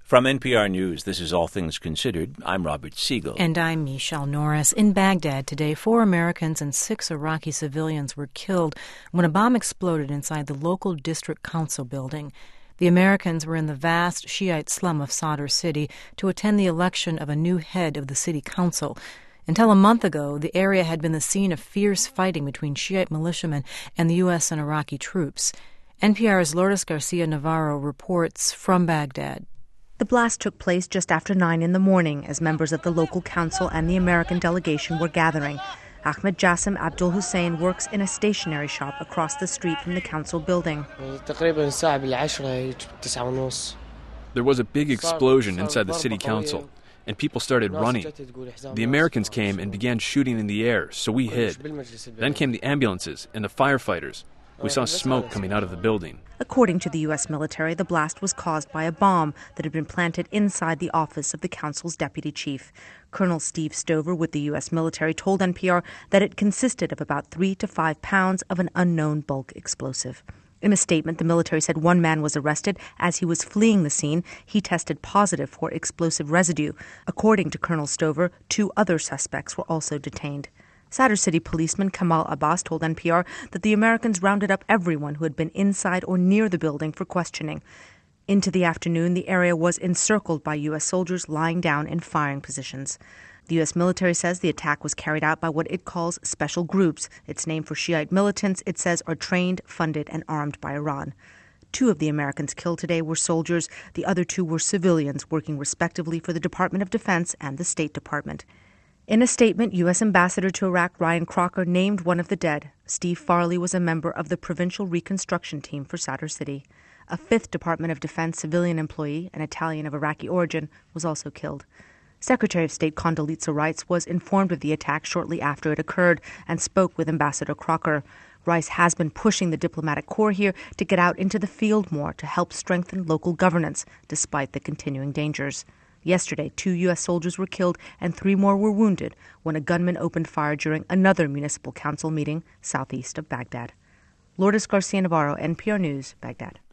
From NPR News, this is All Things Considered. I'm Robert Siegel. And I'm Michelle Norris. In Baghdad today, 4 Americans and 6 Iraqi civilians were killed when a bomb exploded inside the local district council building. The Americans were in the vast Shiite slum of Sadr City to attend the election of a new head of the city council. Until a month ago, the area had been the scene of fierce fighting between Shiite militiamen and the U.S. and Iraqi troops. NPR's Lourdes Garcia Navarro reports from Baghdad. The blast took place just after 9 in the morning as members of the local council and the American delegation were gathering. Ahmed Jassim Abdul Hussein works in a stationery shop across the street from the council building. There was a big explosion inside the city council, and people started running. The Americans came and began shooting in the air, so we hid. Then came the ambulances and the firefighters. We saw smoke coming out of the building. According to the U.S. military, the blast was caused by a bomb that had been planted inside the office of the council's deputy chief. Colonel Steve Stover with the U.S. military told NPR that it consisted of about 3 to 5 pounds of an unknown bulk explosive. In a statement, the military said one man was arrested as he was fleeing the scene. He tested positive for explosive residue. According to Colonel Stover, 2 other suspects were also detained. Sadr City policeman Kamal Abbas told NPR that the Americans rounded up everyone who had been inside or near the building for questioning. Into the afternoon, the area was encircled by U.S. soldiers lying down in firing positions. The U.S. military says the attack was carried out by what it calls special groups. Its name for Shiite militants, it says, are trained, funded, and armed by Iran. 2 of the Americans killed today were soldiers. The other 2 were civilians working respectively for the Department of Defense and the State Department. In a statement, U.S. Ambassador to Iraq Ryan Crocker named one of the dead. Steve Farley was a member of the Provincial Reconstruction Team for Sadr City. A 5th Department of Defense civilian employee, an Italian of Iraqi origin, was also killed. Secretary of State Condoleezza Rice was informed of the attack shortly after it occurred and spoke with Ambassador Crocker. Rice has been pushing the diplomatic corps here to get out into the field more to help strengthen local governance, despite the continuing dangers. Yesterday, 2 U.S. soldiers were killed and 3 more were wounded when a gunman opened fire during another municipal council meeting southeast of Baghdad. Lourdes Garcia Navarro, NPR News, Baghdad.